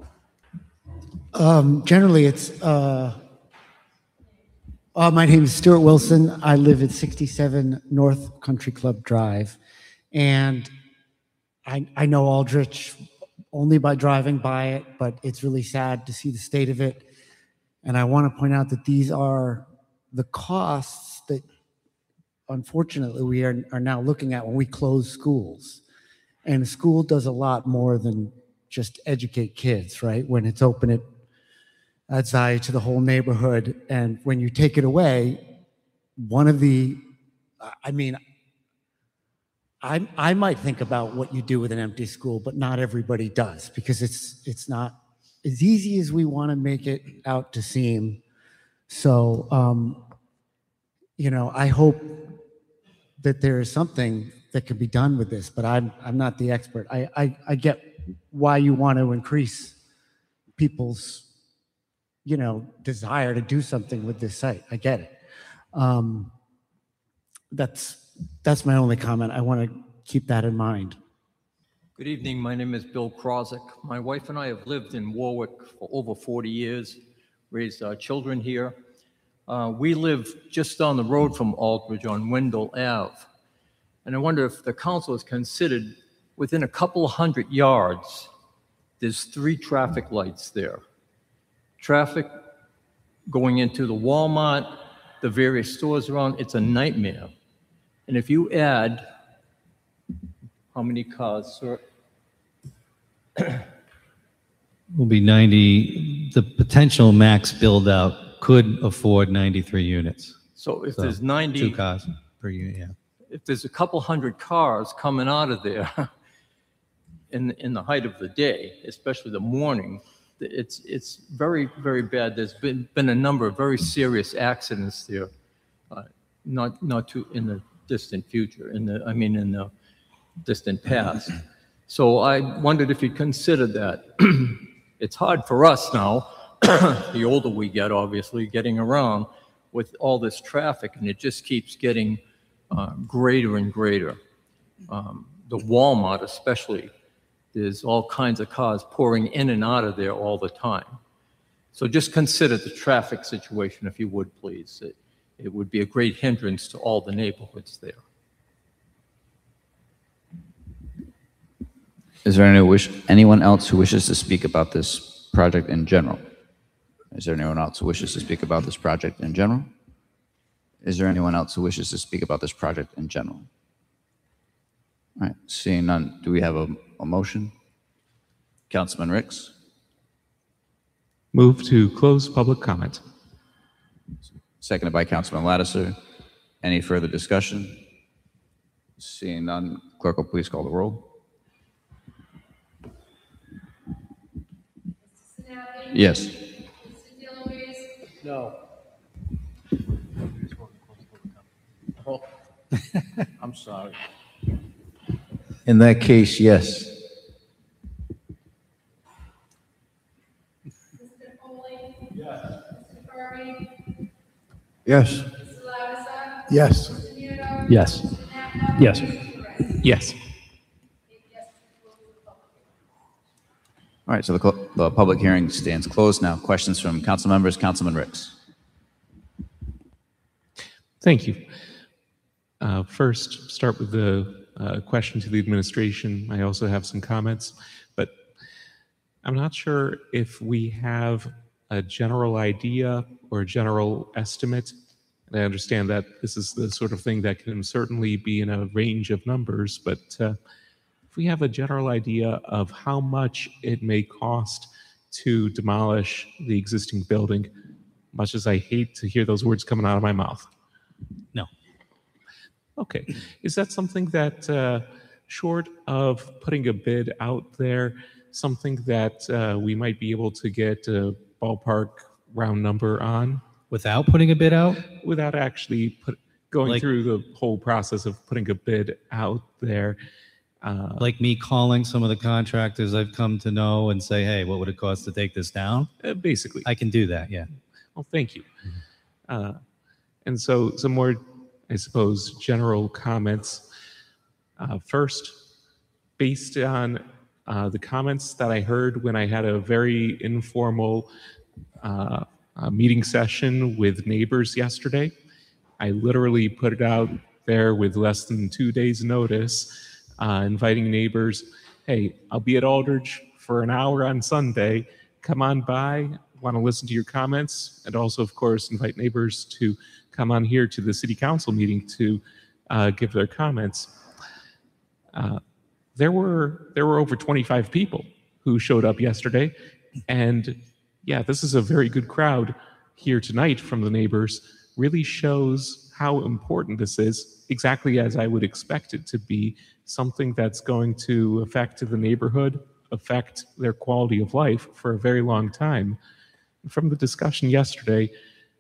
Um, generally, it's, uh, uh, my name is Stuart Wilson. I live at sixty-seven North Country Club Drive. And I, I know Aldrich only by driving by it, but it's really sad to see the state of it. And I want to point out that these are the costs that, unfortunately, we are, are now looking at when we close schools. And a school does a lot more than just educate kids, right? When it's open at, at Zion to the whole neighborhood. And when you take it away, one of the, I mean, I, I might think about what you do with an empty school, but not everybody does, because it's, it's not as easy as we want to make it out to seem. So, um, you know, I hope that there is something that can be done with this, but I'm, I'm not the expert. I, I, I get why you want to increase people's, you know, desire to do something with this site. I get it. Um, that's, that's my only comment. I want to keep that in mind. Good evening. My name is Bill Krozik. My wife and I have lived in Warwick for over forty years, raised our children here. Uh, we live just down the road from Aldridge on Wendell Avenue. And I wonder if the council has considered, within a couple of hundred yards, there's three traffic lights there. Traffic going into the Walmart, the various stores around, it's a nightmare. And if you add, how many cars, sir? Will be ninety, the potential max build out could afford ninety-three units. So if there's ninety Two cars per unit, yeah. if there's a couple hundred cars coming out of there in, in the height of the day, especially the morning, it's, it's very, very bad. There's been, been a number of very serious accidents there, uh, not, not too in the distant future, in the, I mean, in the distant past. So I wondered if you considered that. It's hard for us now, the older we get, obviously, getting around with all this traffic, and it just keeps getting uh, greater and greater. Um, the Walmart especially, there's all kinds of cars pouring in and out of there all the time. So just consider the traffic situation, if you would, please. It, it would be a great hindrance to all the neighborhoods there. Is there any wish, anyone else who wishes to speak about this project in general? Is there anyone else who wishes to speak about this project in general? Is there anyone else who wishes to speak about this project in general? All right, seeing none, do we have a, a motion? Councilman Ricks? Move to close public comment. Seconded by Councilman Lattiser. Any further discussion? Seeing none, clerk will please call the roll. Yes. No. Oh, I'm sorry. In that case, yes. Yes. Yes. Yes. Yes. Yes. All right, so the, cl- the public hearing stands closed now. Questions from council members, Councilman Ricks. Thank you. Uh, first, start with the uh, question to the administration. I also have some comments, but I'm not sure if we have a general idea or a general estimate. And I understand that this is the sort of thing that can certainly be in a range of numbers, but uh, if we have a general idea of how much it may cost to demolish the existing building, much as I hate to hear those words coming out of my mouth. No. Okay. Is that something that, uh, short of putting a bid out there, something that uh, we might be able to get a ballpark round number on? Without putting a bid out? Without actually put, going Like- through the whole process of putting a bid out there. Uh, Like me calling some of the contractors I've come to know and say, hey, what would it cost to take this down? Uh, basically. I can do that, yeah. Well, thank you. Uh, and so some more, I suppose, general comments. Uh, first, based on uh, the comments that I heard when I had a very informal uh, uh, meeting session with neighbors yesterday, I literally put it out there with less than two days' notice, uh, inviting neighbors, hey, I'll be at Aldridge for an hour on Sunday. Come on by. Want to listen to your comments, and also, of course, invite neighbors to come on here to the city council meeting to uh, give their comments. Uh, there were there were over twenty-five people who showed up yesterday, and yeah, this is a very good crowd here tonight from the neighbors. Really shows how important this is, exactly as I would expect it to be, something that's going to affect the neighborhood, affect their quality of life for a very long time. From the discussion yesterday,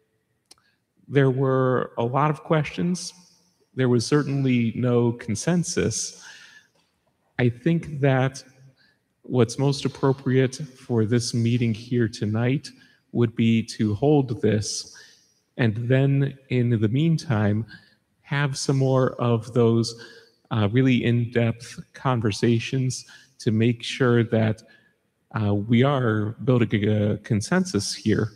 there were a lot of questions. There was certainly no consensus. I think that what's most appropriate for this meeting here tonight would be to hold this, and then in the meantime, have some more of those uh, really in-depth conversations to make sure that uh, we are building a consensus here.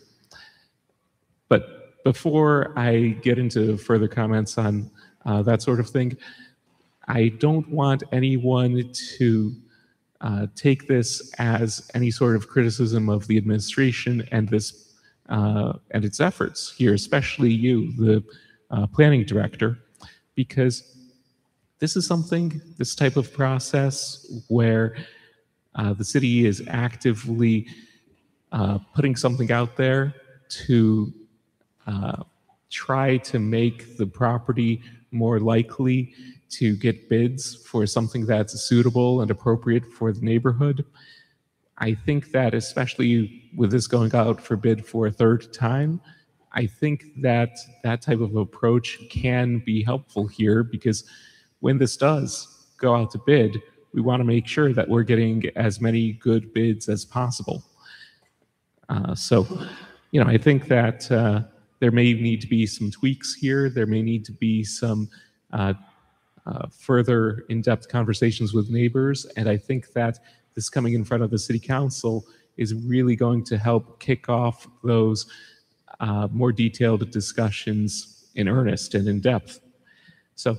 But before I get into further comments on uh, that sort of thing, I don't want anyone to uh, take this as any sort of criticism of the administration and this uh, and its efforts here, especially you, the uh, planning director, because this is something, this type of process where uh, the city is actively uh, putting something out there to uh, try to make the property more likely to get bids for something that's suitable and appropriate for the neighborhood. I think that especially with this going out for bid for a third time, I think that that type of approach can be helpful here, because when this does go out to bid, we want to make sure that we're getting as many good bids as possible. Uh, so, you know, I think that uh, there may need to be some tweaks here. There may need to be some uh, uh, further in-depth conversations with neighbors. And I think that this coming in front of the city council is really going to help kick off those uh, more detailed discussions in earnest and in depth. So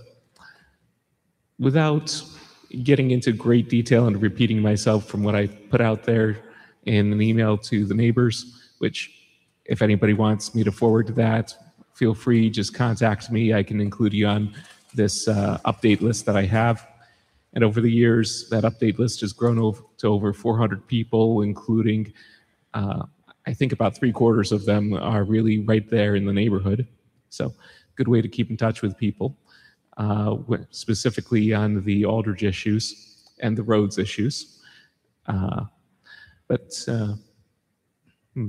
without getting into great detail and repeating myself from what I put out there in an email to the neighbors, which if anybody wants me to forward that, feel free, just contact me. I can include you on this uh, update list that I have. And over the years, that update list has grown over to over four hundred people, including, uh, I think about three quarters of them are really right there in the neighborhood. So good way to keep in touch with people, uh, specifically on the Aldridge issues and the roads issues. Uh, but, uh, hmm.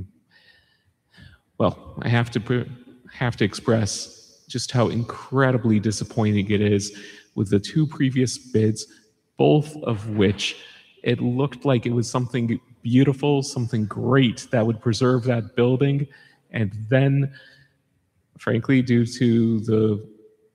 well, I have to, have to express just how incredibly disappointing it is with the two previous bids, both of which it looked like it was something beautiful, something great that would preserve that building. And then, frankly, due to the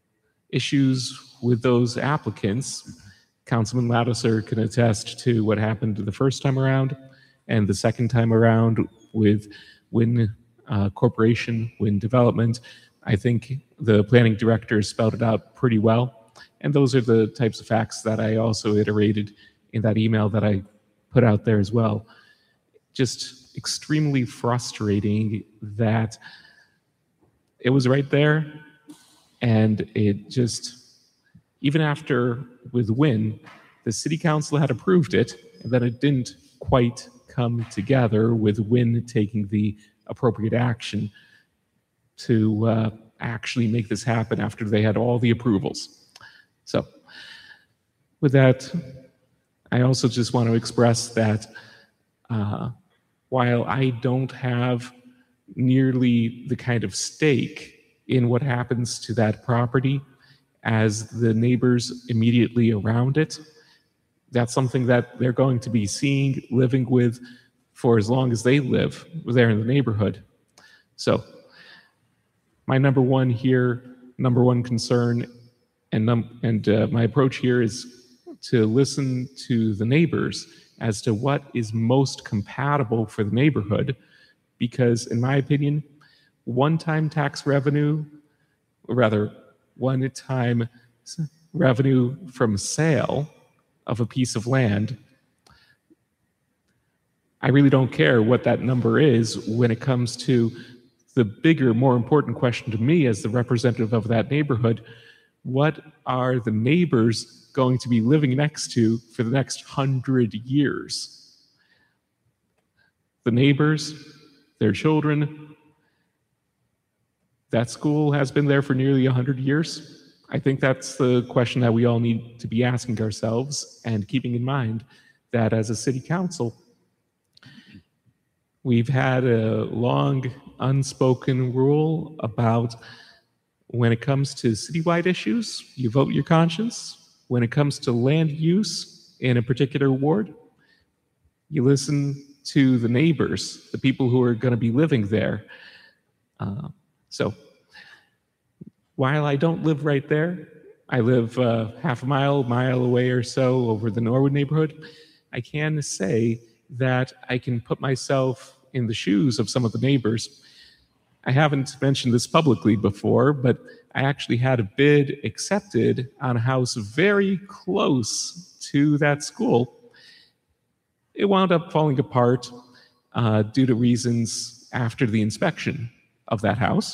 issues with those applicants, Councilman Lattiser can attest to what happened the first time around and the second time around with Wynn uh, Corporation, Wynn Development. I think the planning director spelled it out pretty well. And those are the types of facts that I also iterated in that email that I put out there as well. Just extremely frustrating that it was right there, and it just, even after with Wynn, the city council had approved it, and then it didn't quite come together with Wynn taking the appropriate action to uh, actually make this happen after they had all the approvals. So with that, I also just want to express that uh, while I don't have nearly the kind of stake in what happens to that property as the neighbors immediately around it, that's something that they're going to be seeing, living with for as long as they live there in the neighborhood. So my number one here, number one concern And, um, and uh, my approach here is to listen to the neighbors as to what is most compatible for the neighborhood, because in my opinion, one-time tax revenue, or rather one-time revenue from sale of a piece of land, I really don't care what that number is when it comes to the bigger, more important question to me as the representative of that neighborhood. What are the neighbors going to be living next to for the next hundred years? The neighbors, their children, that school has been there for nearly a hundred years. I think that's the question that we all need to be asking ourselves, and keeping in mind that as a city council, we've had a long unspoken rule about when it comes to citywide issues, you vote your conscience. When it comes to land use in a particular ward, you listen to the neighbors, the people who are going to be living there. Uh, so while I don't live right there, I live uh, half a mile, mile away or so over the Norwood neighborhood, I can say that I can put myself in the shoes of some of the neighbors. I haven't mentioned this publicly before, but I actually had a bid accepted on a house very close to that school. It wound up falling apart uh, due to reasons after the inspection of that house.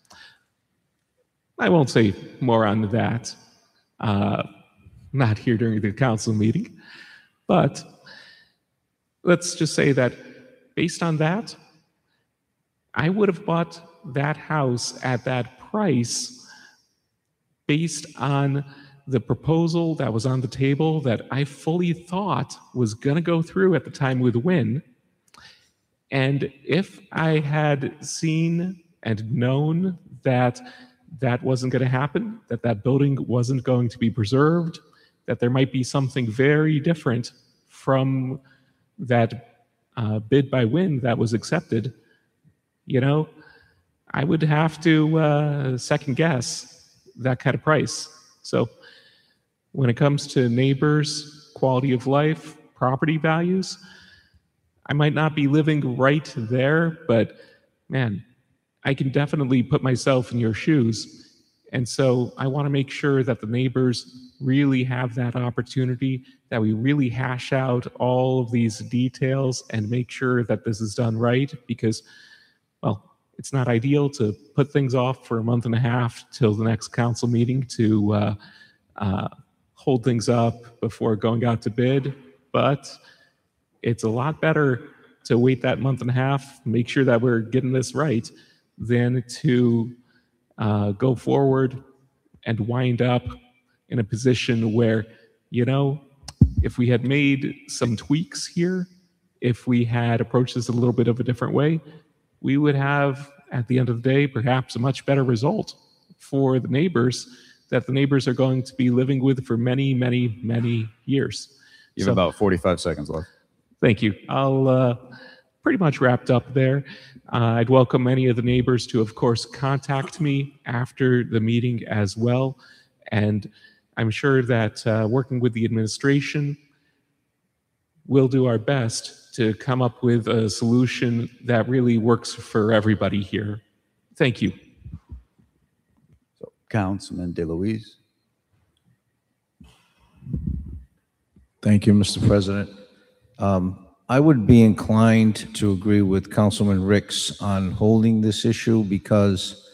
I won't say more on that, uh, not here during the council meeting, but let's just say that based on that, I would have bought that house at that price based on the proposal that was on the table that I fully thought was going to go through at the time with Win. And if I had seen and known that that wasn't going to happen, that that building wasn't going to be preserved, that there might be something very different from that uh, bid by Win that was accepted, you know, I would have to uh, second guess that kind of price. So when it comes to neighbors, quality of life, property values, I might not be living right there, but man, I can definitely put myself in your shoes. And so I want to make sure that the neighbors really have that opportunity, that we really hash out all of these details and make sure that this is done right, because, well, it's not ideal to put things off for a month and a half till the next council meeting to uh, uh, hold things up before going out to bid, but it's a lot better to wait that month and a half, make sure that we're getting this right, than to uh, go forward and wind up in a position where, you know, if we had made some tweaks here, if we had approached this a little bit of a different way, we would have, at the end of the day, perhaps a much better result for the neighbors that the neighbors are going to be living with for many, many, many years. You have about forty-five seconds left. Thank you. I'll uh, pretty much wrapped up there. Uh, I'd welcome any of the neighbors to, of course, contact me after the meeting as well. And I'm sure that uh, working with the administration, we'll do our best to come up with a solution that really works for everybody here. Thank you. So, Councilman DeLuise. Thank you, Mister President. Um, I would be inclined to agree with Councilman Ricks on holding this issue because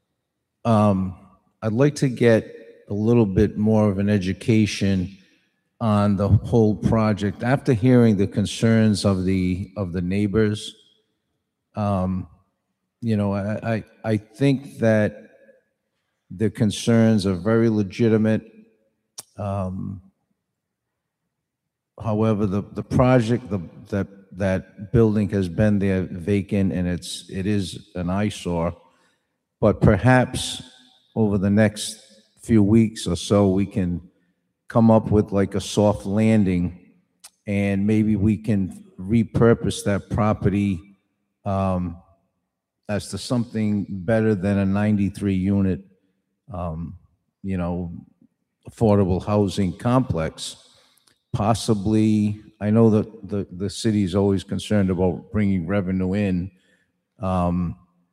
um, I'd like to get a little bit more of an education on the whole project. After hearing the concerns of the of the neighbors, um, you know, I, I I think that the concerns are very legitimate. Um, However, the, the project, the, that, that building has been there vacant and it's, it is an eyesore. But perhaps over the next few weeks or so, we can come up with like a soft landing and maybe we can repurpose that property um, as to something better than a ninety-three unit, um, you know, affordable housing complex. Possibly, I know that the, the city is always concerned about bringing revenue in. Um,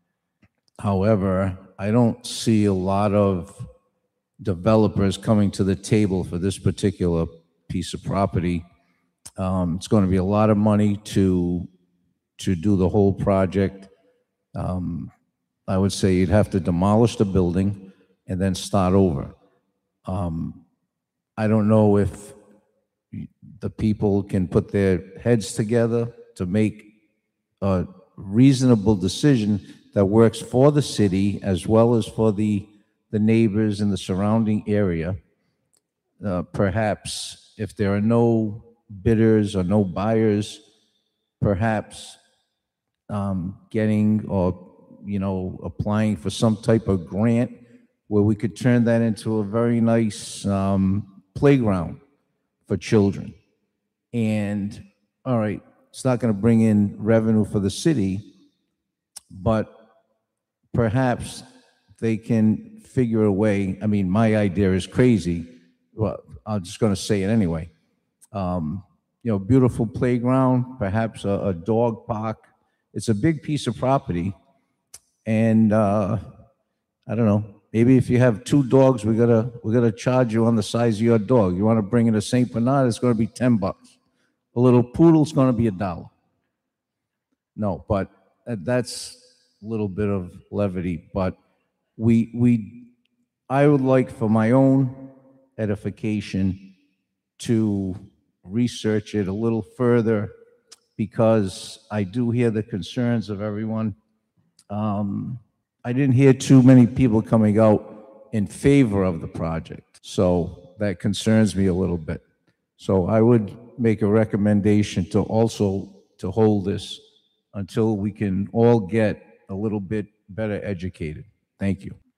however, I don't see a lot of developers coming to the table for this particular piece of property. Um, it's going to be a lot of money to, to do the whole project. Um, I would say you'd have to demolish the building and then start over. Um, I don't know if the people can put their heads together to make a reasonable decision that works for the city as well as for the, the neighbors in the surrounding area. Uh, perhaps if there are no bidders or no buyers, perhaps um, getting or, you know, applying for some type of grant where we could turn that into a very nice um, playground for children. And, all right, it's not going to bring in revenue for the city, but perhaps they can figure a way. I mean, my idea is crazy. Well, I'm just going to say it anyway. Um, you know, beautiful playground, perhaps a, a dog park. It's a big piece of property. And uh, I don't know, maybe if you have two dogs, we gotta we gotta charge you on the size of your dog. You want to bring in a Saint Bernard, it's going to be ten bucks. A little poodle's going to be a dollar. No, but that's a little bit of levity. But we we I would like, for my own edification, to research it a little further because I do hear the concerns of everyone. Um, I didn't hear too many people coming out in favor of the project. So that concerns me a little bit. So I would make a recommendation to also to hold this until we can all get a little bit better educated. Thank you.